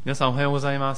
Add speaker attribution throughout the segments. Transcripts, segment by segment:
Speaker 1: 皆さんおはようございます。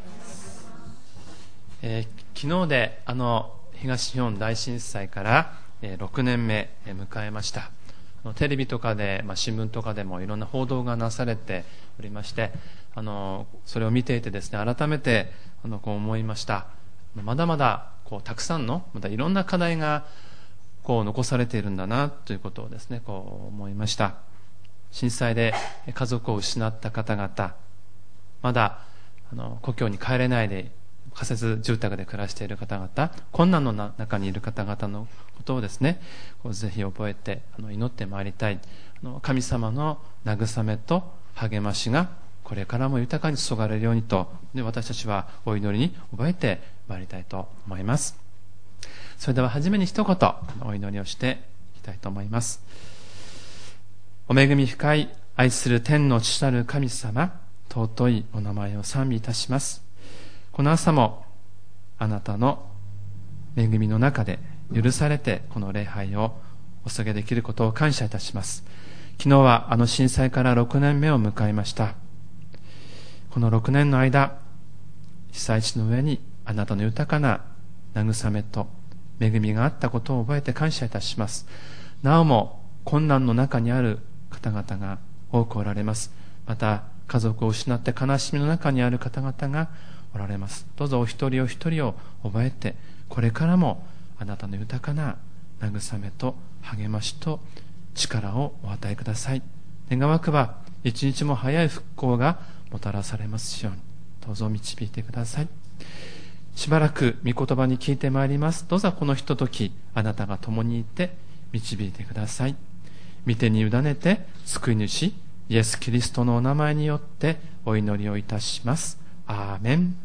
Speaker 1: 昨日で東日本大震災から6年目迎えました。テレビとかで、新聞とかでもいろんな報道がなされておりまして、それを見ていてですね、改めてこう思いました。まだまだたくさんのまたいろんな課題が残されているんだなということをですね、思いました。震災で家族を失った方々、まだ故郷に帰れないで仮設住宅で暮らしている方々、困難の中にいる方々のことをですね、ぜひ覚えて祈ってまいりたい。神様の慰めと励ましがこれからも豊かに注がれるようにと、私たちはお祈りに覚えてまいりたいと思います。それでは初めに一言お祈りをしていきたいと思います。お恵み深い愛する天の父なる神様、尊いお名前を賛美いたします。この朝もあなたの恵みの中で許されてこの礼拝をお捧げできることを感謝いたします。昨日は震災から6年目を迎えました。この6年の間、被災地の上にあなたの豊かな慰めと恵みがあったことを覚えて感謝いたします。なおも困難の中にある方々が多くおられます。また家族を失って悲しみの中にある方々がおられます。どうぞお一人お一人を覚えて、これからもあなたの豊かな慰めと励ましと力をお与えください。願わくば一日も早い復興がもたらされますように、どうぞ導いてください。しばらく御言葉に聞いてまいります。どうぞこのひとときあなたが共にいて導いてください。御手に委ねて救い主イエス・キリストのお名前によってお祈りをいたします。アーメン。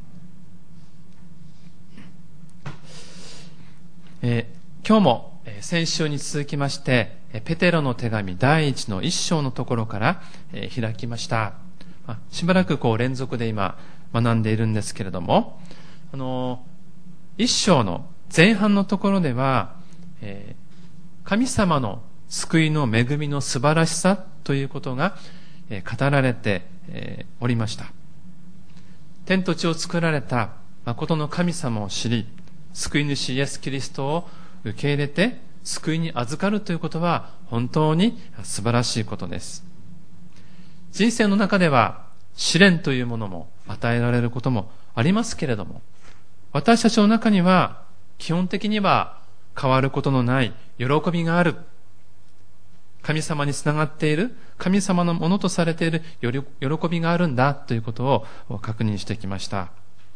Speaker 1: 今日も先週に続きましてペテロの手紙第1の1章のところから開きました。しばらく連続で今学んでいるんですけれども、1章の前半のところでは神様の救いの恵みの素晴らしさということが語られておりました。天と地を作られた誠の神様を知り、救い主イエス・キリストを受け入れて救いに預かるということは本当に素晴らしいことです。人生の中では試練というものも与えられることもありますけれども、私たちの中には基本的には変わることのない喜びがある。神様につながっている、神様のものとされている喜びがあるんだということを確認してきました。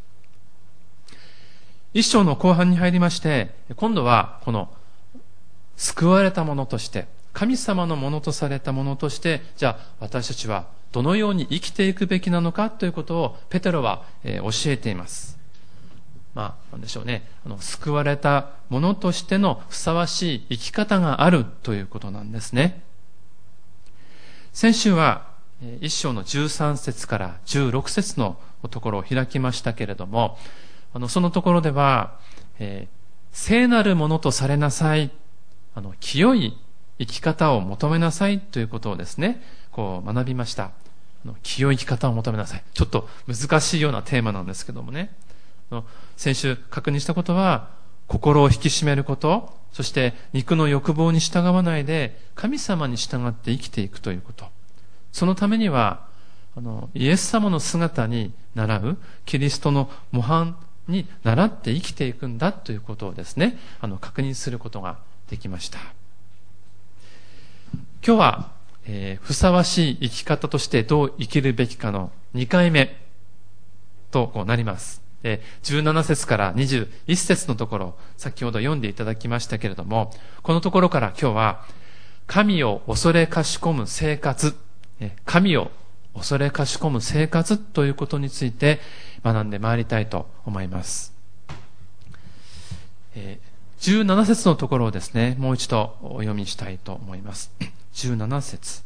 Speaker 1: 一章の後半に入りまして、今度はこの救われたものとして、神様のものとされたものとして、じゃあ私たちはどのように生きていくべきなのかということをペテロは教えています。なんでしょうね。救われたものとしてのふさわしい生き方があるということなんですね。先週は1章の13節から16節のところを開きましたけれども、そのところでは、聖なるものとされなさい、清い生き方を求めなさいということをですね、学びました。清い生き方を求めなさい。ちょっと難しいようなテーマなんですけどもね。先週確認したことは、心を引き締めること、そして肉の欲望に従わないで神様に従って生きていくということ。そのためにはイエス様の姿に倣うキリストの模範に倣って生きていくんだということをですね、確認することができました。今日は、ふさわしい生き方としてどう生きるべきかの2回目となります。17節から21節のところ、先ほど読んでいただきましたけれども、このところから今日は神を恐れかしこむ生活、神を恐れかしこむ生活ということについて学んでまいりたいと思います。17節のところをですね、もう一度お読みしたいと思います。17節。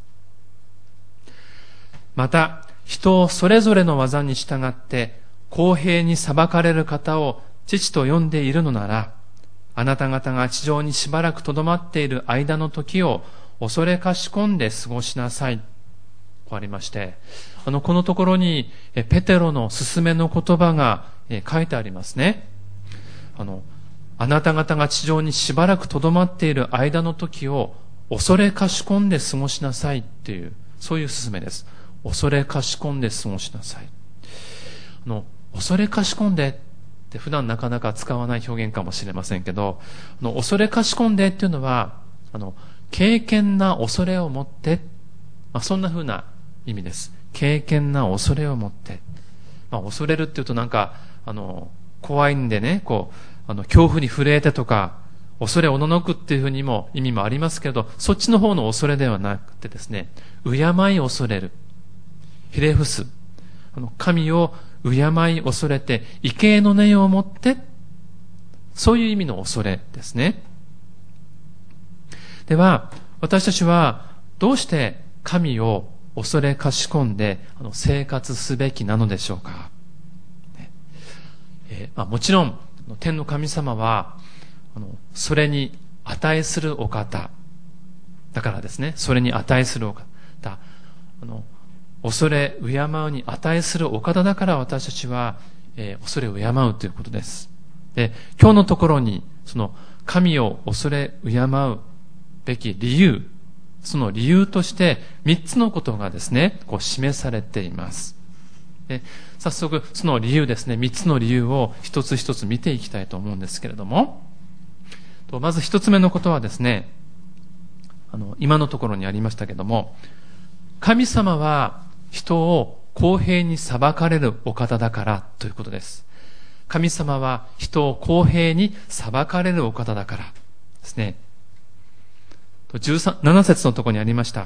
Speaker 1: また人をそれぞれの技に従って公平に裁かれる方を父と呼んでいるのなら、あなた方が地上にしばらくとどまっている間の時を恐れかしこんで過ごしなさい。 こうありまして、このところにペテロの勧めの言葉が書いてありますね。あなた方が地上にしばらくとどまっている間の時を恐れかしこんで過ごしなさいっていう、そういう勧めです。恐れかしこんで過ごしなさい。恐れかしこんでって普段なかなか使わない表現かもしれませんけど、恐れかしこんでっていうのは、敬虔な恐れを持って、そんな風な意味です。敬虔な恐れを持って。恐れるっていうとなんか、怖いんでね、恐怖に震えてとか、恐れおののくっていうふうにも意味もありますけど、そっちの方の恐れではなくてですね、敬い恐れる。ひれ伏す。神を敬い恐れて、畏敬の念を持って、そういう意味の恐れですね。では、私たちはどうして神を恐れかしこんで生活すべきなのでしょうか。もちろん天の神様はそれに値するお方だからですね。それに値するお方、恐れ敬うに値するお方だから私たちは、恐れ敬うということです。で、今日のところにその神を恐れ敬うべき理由、その理由として3つのことがですね、示されています。で、早速その理由ですね、3つの理由を一つ一つ見ていきたいと思うんですけれども、まず1つ目のことはですね、今のところにありましたけれども、神様は人を公平に裁かれるお方だからということです。神様は人を公平に裁かれるお方だからですね。7節のところにありました。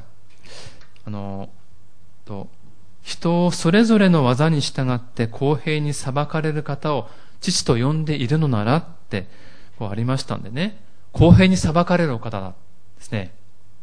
Speaker 1: 人をそれぞれの技に従って公平に裁かれる方を父と呼んでいるのならってこうありましたんでね、公平に裁かれるお方だですね。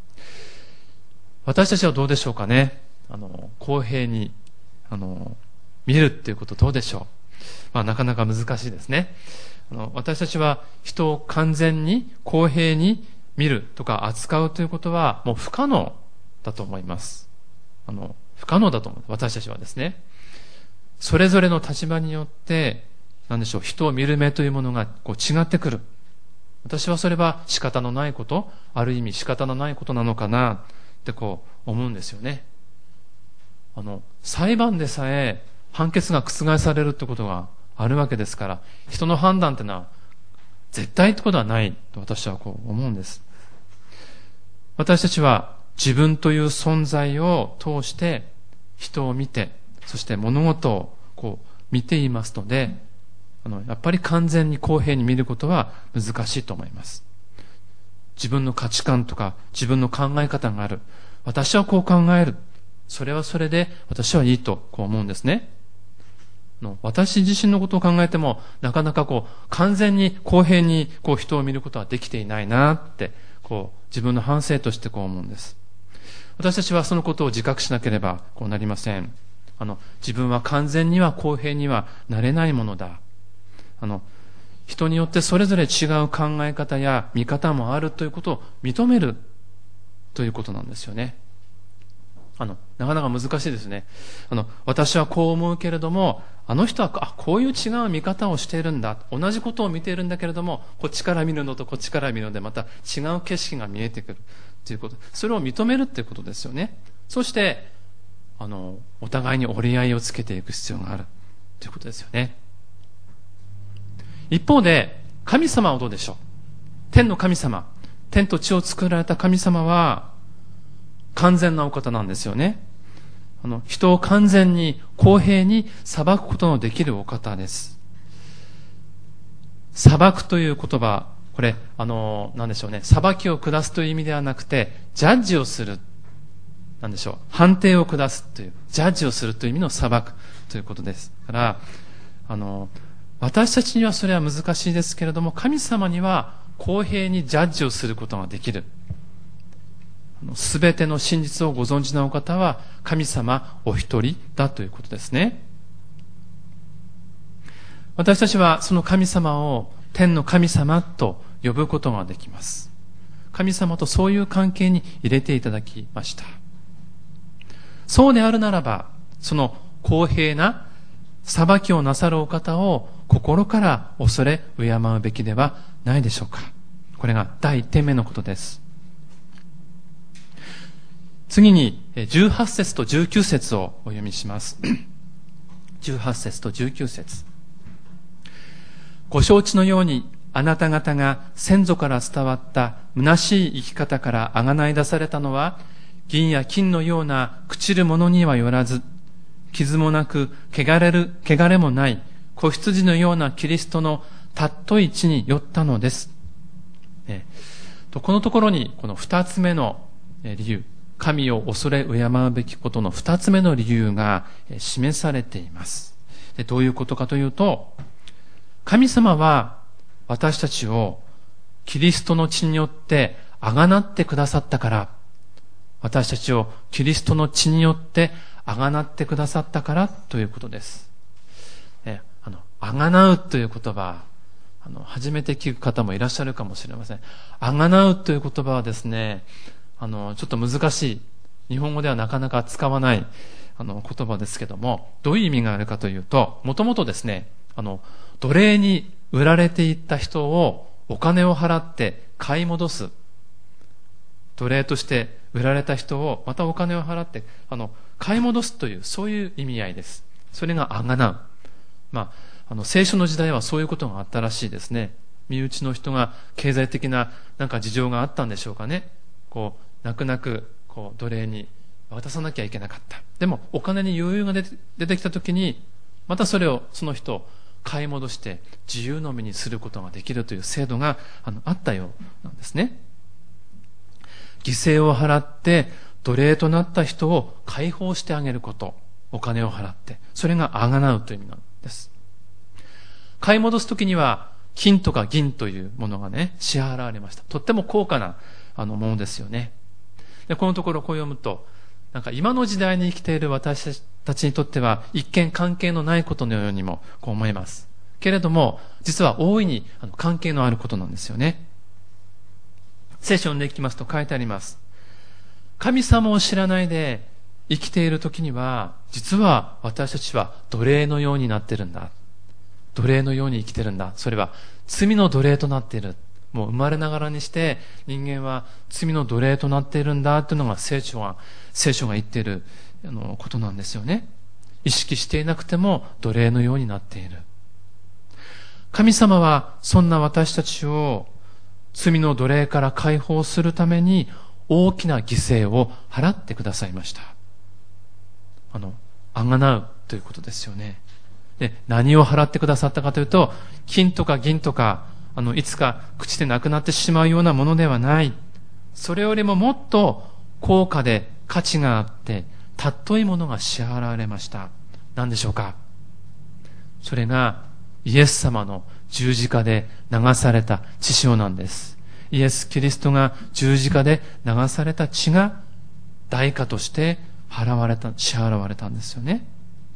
Speaker 1: 私たちはどうでしょうかね。公平に見るっていうことどうでしょう。なかなか難しいですね。私たちは人を完全に公平に見るとか扱うということはもう不可能だと思います。不可能だと思う。私たちはですね、それぞれの立場によって人を見る目というものが違ってくる。私はそれは仕方のないこと、ある意味仕方のないことなのかなって思うんですよね。裁判でさえ判決が覆されるってことがあるわけですから、人の判断ってのは絶対ってことはないと私は思うんです。私たちは自分という存在を通して人を見て、そして物事を見ていますので、やっぱり完全に公平に見ることは難しいと思います。自分の価値観とか自分の考え方がある。私はこう考える。それはそれで私はいいと思うんですね。私自身のことを考えてもなかなか完全に公平に人を見ることはできていないなって自分の反省として思うんです。私たちはそのことを自覚しなければなりません。自分は完全には公平にはなれないものだ。人によってそれぞれ違う考え方や見方もあるということを認めるということなんですよね。なかなか難しいですね。私はこう思うけれども、あの人はこういう違う見方をしているんだ。同じことを見ているんだけれども、こっちから見るのとこっちから見るのでまた違う景色が見えてくるということ。それを認めるということですよね。そして、お互いに折り合いをつけていく必要があるということですよね。一方で、神様はどうでしょう。天の神様、天と地を作られた神様は、完全なお方なんですよね。人を完全に公平に裁くことのできるお方です。裁くという言葉、これ、なんでしょうね。裁きを下すという意味ではなくて、ジャッジをする。なんでしょう。判定を下すという、ジャッジをするという意味の裁くということです。だから、私たちにはそれは難しいですけれども、神様には公平にジャッジをすることができる。すべての真実をご存知のお方は神様お一人だということですね。私たちはその神様を天の神様と呼ぶことができます。神様とそういう関係に入れていただきました。 そうであるならば、その公平な裁きをなさるお方を心から恐れ敬うべきではないでしょうか。これが第1点目のことです。次に18節と19節をお読みします。18節と19節。ご承知のように、あなた方が先祖から伝わった虚しい生き方からあがない出されたのは、銀や金のような朽ちるものにはよらず、傷もなく汚れもない子羊のようなキリストの尊い地によったのです。このところにこの二つ目の理由、神を恐れ敬うべきことの二つ目の理由が示されています。どういうことかというと、神様は私たちをキリストの血によってあがなってくださったから、私たちをキリストの血によってあがなってくださったからということです。あがなうという言葉、初めて聞く方もいらっしゃるかもしれません。あがなうという言葉はですね、ちょっと難しい、日本語ではなかなか使わない言葉ですけども、どういう意味があるかというと、もともとですね、奴隷に売られていった人をお金を払って買い戻す。奴隷として売られた人をまたお金を払って買い戻すという、そういう意味合いです。それがあがなう。聖書の時代はそういうことがあったらしいですね。身内の人が経済的な事情があったんでしょうかね。泣く泣く奴隷に渡さなきゃいけなかった。でもお金に余裕が出てきたときに、またその人を買い戻して自由の身にすることができるという制度があったようなんですね。犠牲を払って奴隷となった人を解放してあげること、お金を払って、それがあがなうという意味なんです。買い戻すときには金とか銀というものがね、支払われました。とっても高価なものですよね。で、このところこう読むと、今の時代に生きている私たちにとっては一見関係のないことのようにも思えます。けれども、実は大いに関係のあることなんですよね。聖書を読んでいきますと書いてあります。神様を知らないで生きているときには、実は私たちは奴隷のようになってるんだ。奴隷のように生きてるんだ。それは罪の奴隷となっている。もう生まれながらにして人間は罪の奴隷となっているんだというのが聖書が言っていることなんですよね。意識していなくても奴隷のようになっている。神様はそんな私たちを罪の奴隷から解放するために大きな犠牲を払ってくださいました。あがなうということですよね。で、何を払ってくださったかというと、金とか銀とかいつか朽ちてなくなってしまうようなものではない。それよりももっと高価で価値があって尊いものが支払われました。何でしょうか。それがイエス様の十字架で流された血潮なんです。イエス・キリストが十字架で流された血が代価として支払われたんですよね。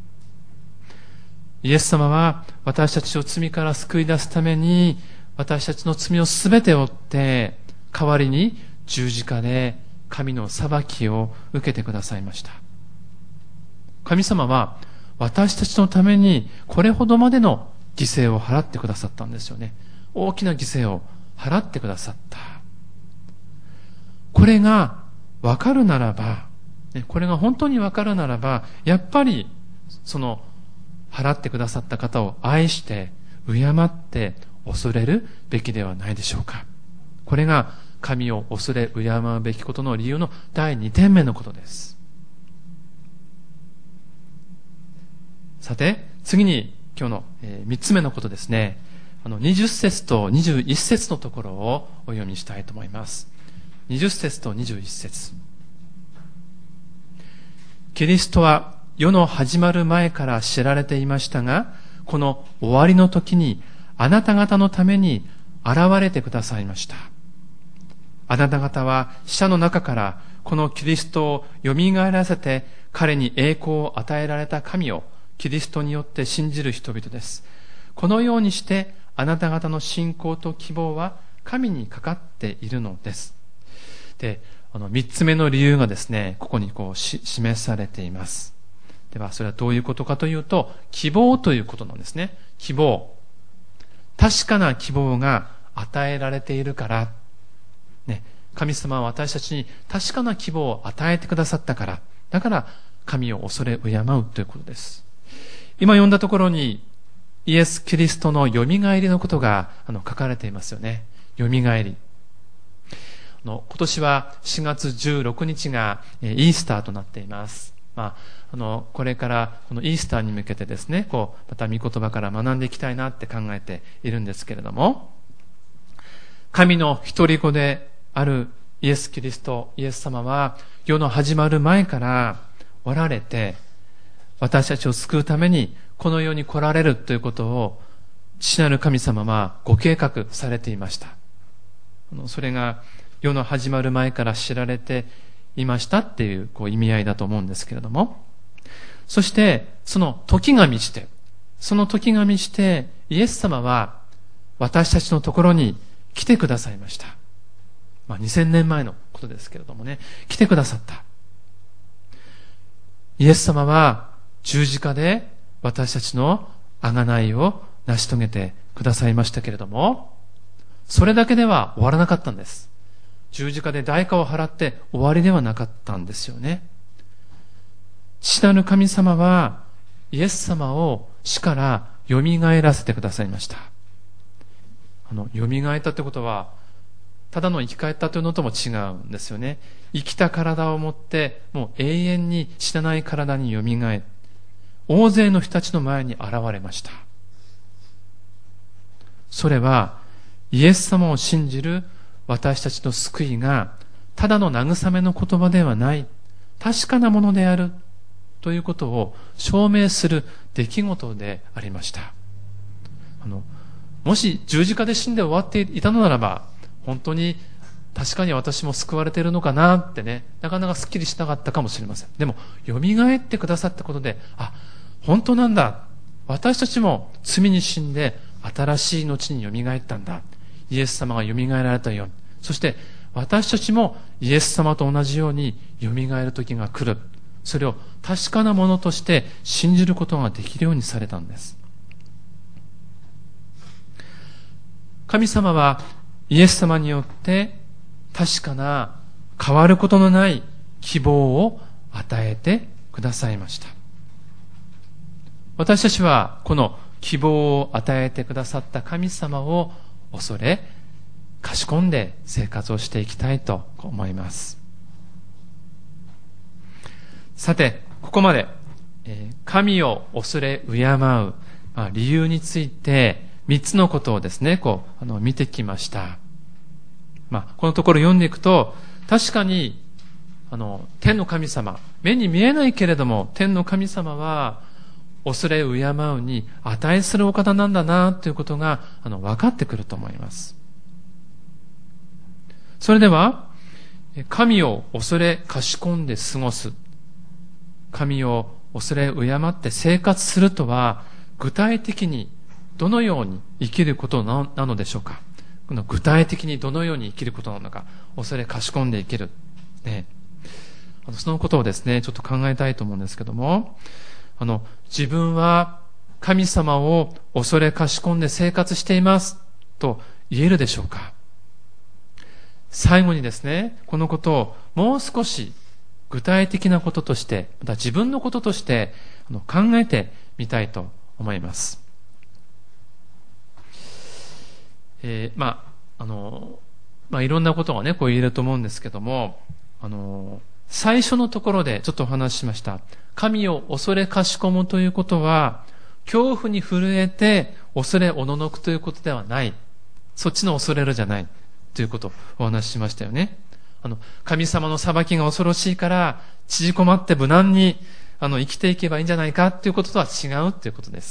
Speaker 1: イエス様は私たちを罪から救い出すために私たちの罪をすべて負って代わりに十字架で神の裁きを受けてくださいました。神様は私たちのためにこれほどまでの犠牲を払ってくださったんですよね。大きな犠牲を払ってくださった。これが分かるならば、これが本当に分かるならば、やっぱりその払ってくださった方を愛して敬って恐れるべきではないでしょうか。これが神を恐れ敬うべきことの理由の第2点目のことです。さて、次に今日の3つ目のことですね。20節と21節のところをお読みしたいと思います。20節と21節。キリストは世の始まる前から知られていましたが、この終わりの時にあなた方のために現れてくださいました。あなた方は死者の中からこのキリストをよみがえらせて彼に栄光を与えられた神をキリストによって信じる人々です。このようにしてあなた方の信仰と希望は神にかかっているのです。で、 3つ目の理由がですね、ここに示されています。では、それはどういうことかというと、希望ということなんですね。希望。確かな希望が与えられているから、ね、神様は私たちに確かな希望を与えてくださったから、だから神を恐れ敬うということです。今読んだところに、イエス・キリストのよみがえりのことが書かれていますよね。よみがえり。今年は4月16日がイースターとなっています。これからこのイースターに向けてですね、また御言葉から学んでいきたいなって考えているんですけれども、神の一人子であるイエス・キリスト、イエス様は世の始まる前からおられて、私たちを救うためにこの世に来られるということを父なる神様はご計画されていました。それが世の始まる前から知られていましたっていう意味合いだと思うんですけれども、そしてその時が満ちてイエス様は私たちのところに来てくださいました。2000年前のことですけれどもね、来てくださった。イエス様は十字架で私たちの贖いを成し遂げてくださいましたけれども、それだけでは終わらなかったんです。十字架で代価を払って終わりではなかったんですよね。父なる神様はイエス様を死からよみがえらせてくださいました。よみがえったってことはただの生き返ったというのとも違うんですよね。生きた体を持ってもう永遠に死なない体によみがえり、大勢の人たちの前に現れました。それはイエス様を信じる私たちの救いがただの慰めの言葉ではない、確かなものであるということを証明する出来事でありました。もし十字架で死んで終わっていたのならば、本当に確かに私も救われているのかなってね、なかなかすっきりしなかったかもしれません。でもよみがえってくださったことで、本当なんだ、私たちも罪に死んで新しい命によみがえったんだ、イエス様がよみがえられたように、そして私たちもイエス様と同じようによみがえる時が来る、それを確かなものとして信じることができるようにされたんです。神様はイエス様によって確かな変わることのない希望を与えてくださいました。私たちはこの希望を与えてくださった神様を恐れかしこんで生活をしていきたいと思います。さて、ここまで神を恐れ敬う理由について3つのことをですね見てきました。このところ読んでいくと、確かに天の神様、目に見えないけれども天の神様は恐れ敬うに値するお方なんだなということが分かってくると思います。それでは神を恐れかしこんで過ごす、神を恐れ敬って生活するとは具体的にどのように生きることなのでしょうか。この具体的にどのように生きることなのか、恐れかしこんで生きる、そのことをですねちょっと考えたいと思うんですけども、自分は神様を恐れかしこんで生活していますと言えるでしょうか。最後にですね、このことをもう少し具体的なこととして、また自分のこととして考えてみたいと思います。いろんなことがね言えると思うんですけども、最初のところでちょっとお話ししました。神を恐れかしこむということは恐怖に震えて恐れおののくということではない、そっちの恐れるじゃないということをお話ししましたよね。神様の裁きが恐ろしいから縮こまって無難に生きていけばいいんじゃないかということとは違うということです。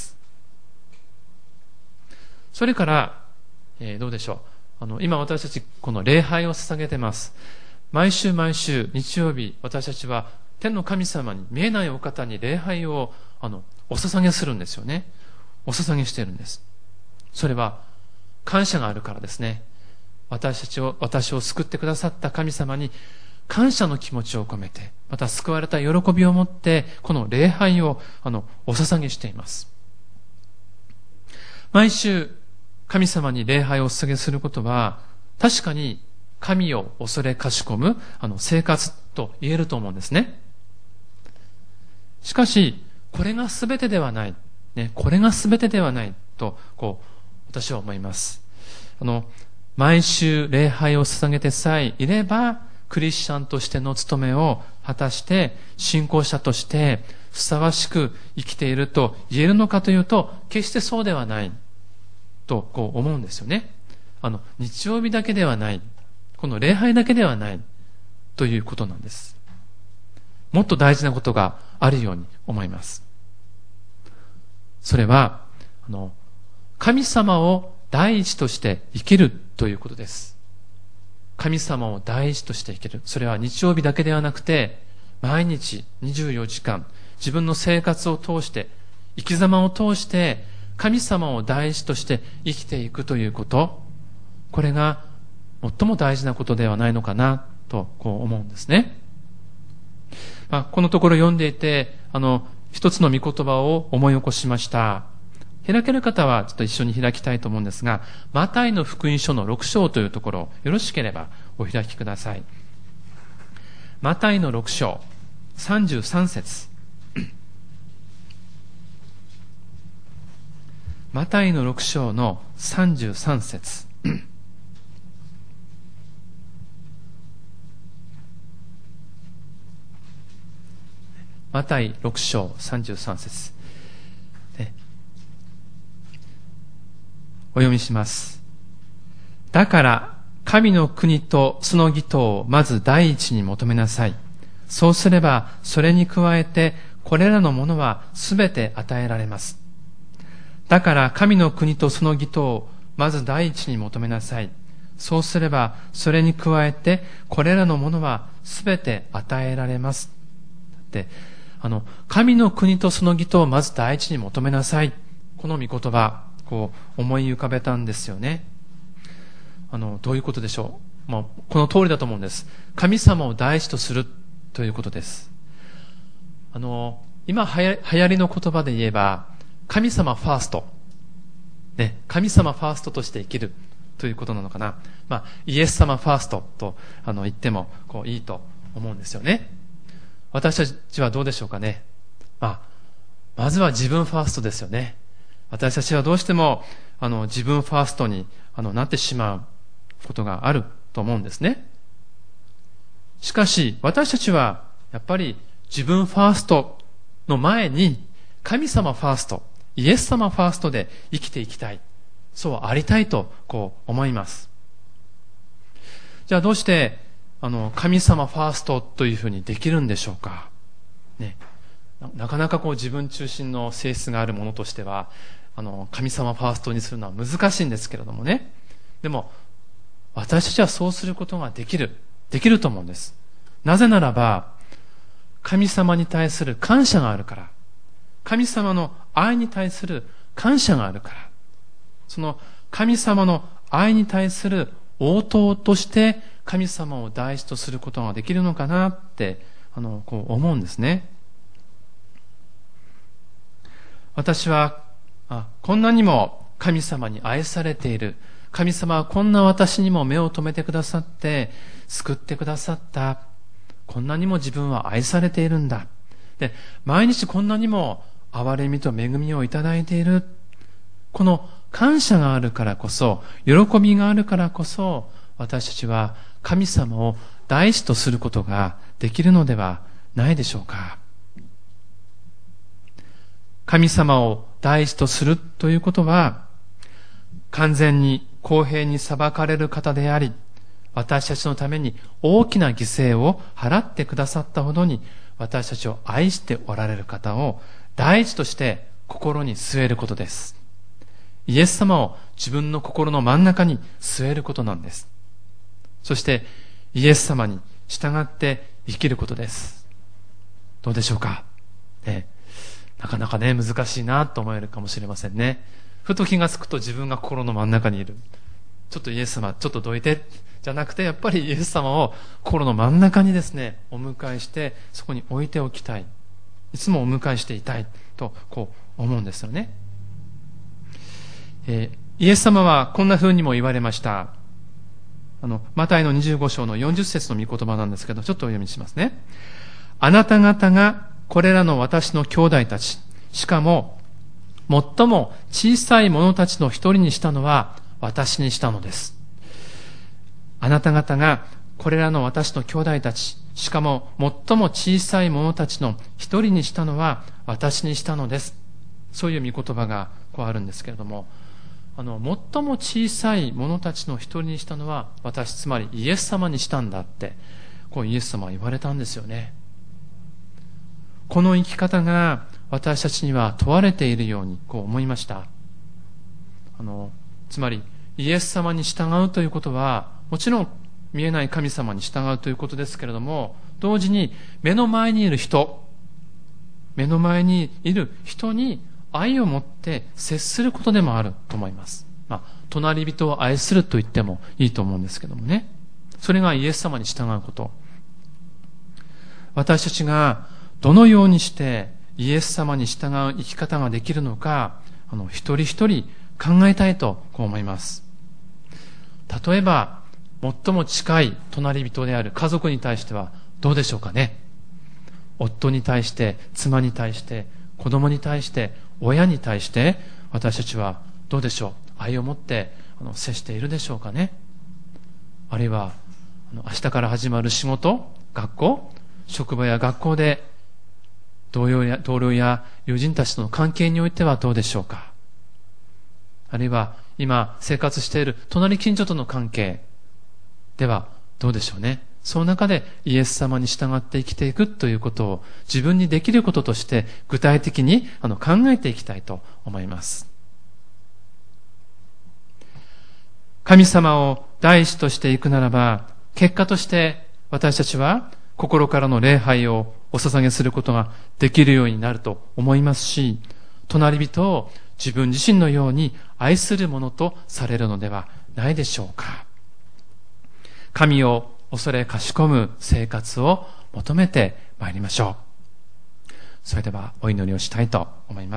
Speaker 1: それからどうでしょう。今私たちこの礼拝を捧げてます。毎週日曜日、私たちは天の神様に、見えないお方に礼拝をお捧げするんですよね。お捧げしているんです。それは感謝があるからですね。私を救ってくださった神様に感謝の気持ちを込めて、また救われた喜びを持って、この礼拝をお捧げしています。毎週、神様に礼拝をお捧げすることは、確かに神を恐れかしこむ生活と言えると思うんですね。しかし、これが全てではない。これが全てではないと、私は思います。毎週礼拝を捧げてさえいれば、クリスチャンとしての務めを果たして、信仰者としてふさわしく生きていると言えるのかというと、決してそうではないと思うんですよね。日曜日だけではない。この礼拝だけではないということなんです。もっと大事なことがあるように思います。それは、神様を第一として生きるということです。神様を第一として生きる。それは日曜日だけではなくて、毎日24時間、自分の生活を通して、生き様を通して、神様を第一として生きていくということ、これが最も大事なことではないのかなと思うんですね。このところ読んでいて、一つの御言葉を思い起こしました。開ける方はちょっと一緒に開きたいと思うんですが、マタイの福音書の6章というところ、よろしければお開きください。マタイの6章、33節。マタイの6章の33節。マタイ6章33節。お読みします。だから、神の国とその義とをまず第一に求めなさい。そうすれば、それに加えて、これらのものはすべて与えられます。だから、神の国とその義とをまず第一に求めなさい。そうすれば、それに加えて、これらのものはすべて与えられます。で、神の国とその義とをまず第一に求めなさい。この御言葉、思い浮かべたんですよね。どういうことでしょう。この通りだと思うんです。神様を第一とするということです。今流行りの言葉で言えば、神様ファースト。神様ファーストとして生きるということなのかな。イエス様ファーストと言ってもいいと思うんですよね。私たちはどうでしょうかね。まずは自分ファーストですよね。私たちはどうしても自分ファーストになってしまうことがあると思うんですね。しかし私たちはやっぱり自分ファーストの前に神様ファースト、イエス様ファーストで生きていきたい。そうありたいと思います。じゃあどうして神様ファーストというふうにできるんでしょうか。なかなか自分中心の性質があるものとしては神様ファーストにするのは難しいんですけれどもね。でも私たちはそうすることができると思うんです。なぜならば神様に対する感謝があるから、神様の愛に対する感謝があるから、その神様の愛に対する応答として神様を第一とすることができるのかなって思うんですね。私はこんなにも神様に愛されている。神様はこんな私にも目を留めてくださって、救ってくださった。こんなにも自分は愛されているんだ。で、毎日こんなにも憐れみと恵みをいただいている。この感謝があるからこそ、喜びがあるからこそ、私たちは神様を第一とすることができるのではないでしょうか。神様を第一とするということは、完全に公平に裁かれる方であり、私たちのために大きな犠牲を払ってくださったほどに、私たちを愛しておられる方を第一として心に据えることです。イエス様を自分の心の真ん中に据えることなんです。そしてイエス様に従って生きることです。どうでしょうか。なかなかね、難しいなと思えるかもしれませんね。ふと気がつくと自分が心の真ん中にいる。 ちょっとイエス様ちょっとどいてじゃなくて、やっぱりイエス様を心の真ん中にですねお迎えして、そこに置いておきたい、いつもお迎えしていたいとこう思うんですよね。イエス様はこんな風にも言われました。マタイの25章の40節の御言葉なんですけど、ちょっとお読みしますね。あなた方がこれらの私の兄弟たち、しかも最も小さい者たちの一人にしたのは私にしたのです。あなた方がこれらの私の兄弟たち、しかも最も小さい者たちの一人にしたのは私にしたのです。そういう御言葉がこうあるんですけれども、最も小さい者たちの一人にしたのは私、つまりイエス様にしたんだって、こうイエス様は言われたんですよね。この生き方が私たちには問われているようにこう思いました。つまりイエス様に従うということは、もちろん見えない神様に従うということですけれども、同時に目の前にいる人に愛を持って接することでもあると思います。隣人を愛すると言ってもいいと思うんですけどもね。それがイエス様に従うこと。私たちがどのようにしてイエス様に従う生き方ができるのか、一人一人考えたいとこう思います。例えば、最も近い隣人である家族に対してはどうでしょうかね。夫に対して、妻に対して、子供に対して、親に対して、私たちはどうでしょう、愛を持って接しているでしょうかね。あるいは明日から始まる仕事、学校、職場や学校で同僚や友人たちとの関係においてはどうでしょうか。あるいは今生活している隣近所との関係ではどうでしょうね。その中でイエス様に従って生きていくということを自分にできることとして具体的に考えていきたいと思います。神様を第一としていくならば、結果として私たちは心からの礼拝をお捧げすることができるようになると思いますし、隣人を自分自身のように愛するものとされるのではないでしょうか。神を恐れかしこむ生活を求めてまいりましょう。それではお祈りをしたいと思います。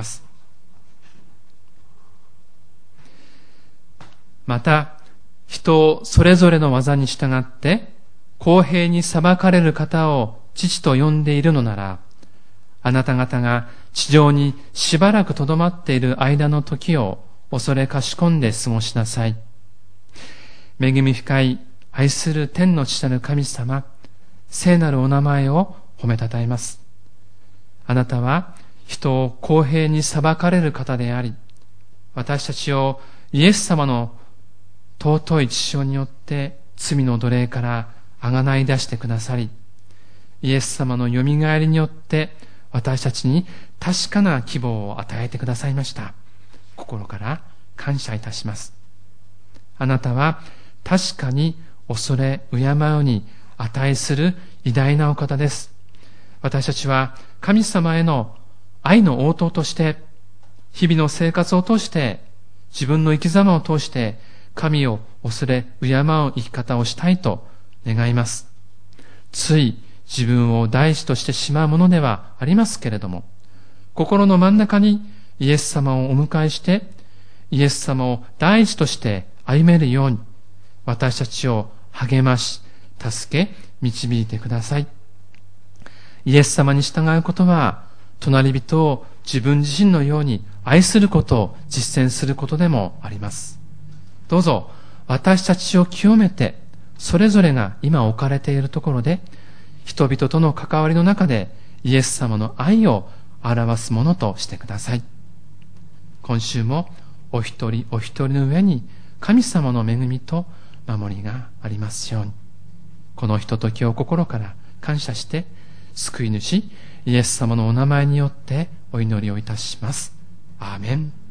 Speaker 1: また、人をそれぞれの技に従って公平に裁かれる方を父と呼んでいるのなら、あなた方が地上にしばらくとどまっている間の時を恐れかしこんで過ごしなさい。恵み深い愛する天の父なる神様、聖なるお名前を褒めたたえます。あなたは人を公平に裁かれる方であり、私たちをイエス様の尊い血潮によって罪の奴隷からあがない出してくださり、イエス様のよみがえりによって私たちに確かな希望を与えてくださいました。心から感謝いたします。あなたは確かに恐れ敬うに値する偉大なお方です。私たちは神様への愛の応答として、日々の生活を通して、自分の生き様を通して神を恐れ敬う生き方をしたいと願います。つい自分を第一としてしまうものではありますけれども、心の真ん中にイエス様をお迎えして、イエス様を第一として歩めるように、私たちを励まし、助け、導いてください。イエス様に従うことは、隣人を自分自身のように愛することを実践することでもあります。どうぞ私たちを清めて、それぞれが今置かれているところで、人々との関わりの中でイエス様の愛を表すものとしてください。今週もお一人お一人の上に神様の恵みと守りがありますように。このひとときを心から感謝して、救い主イエス様のお名前によってお祈りをいたします。アーメン。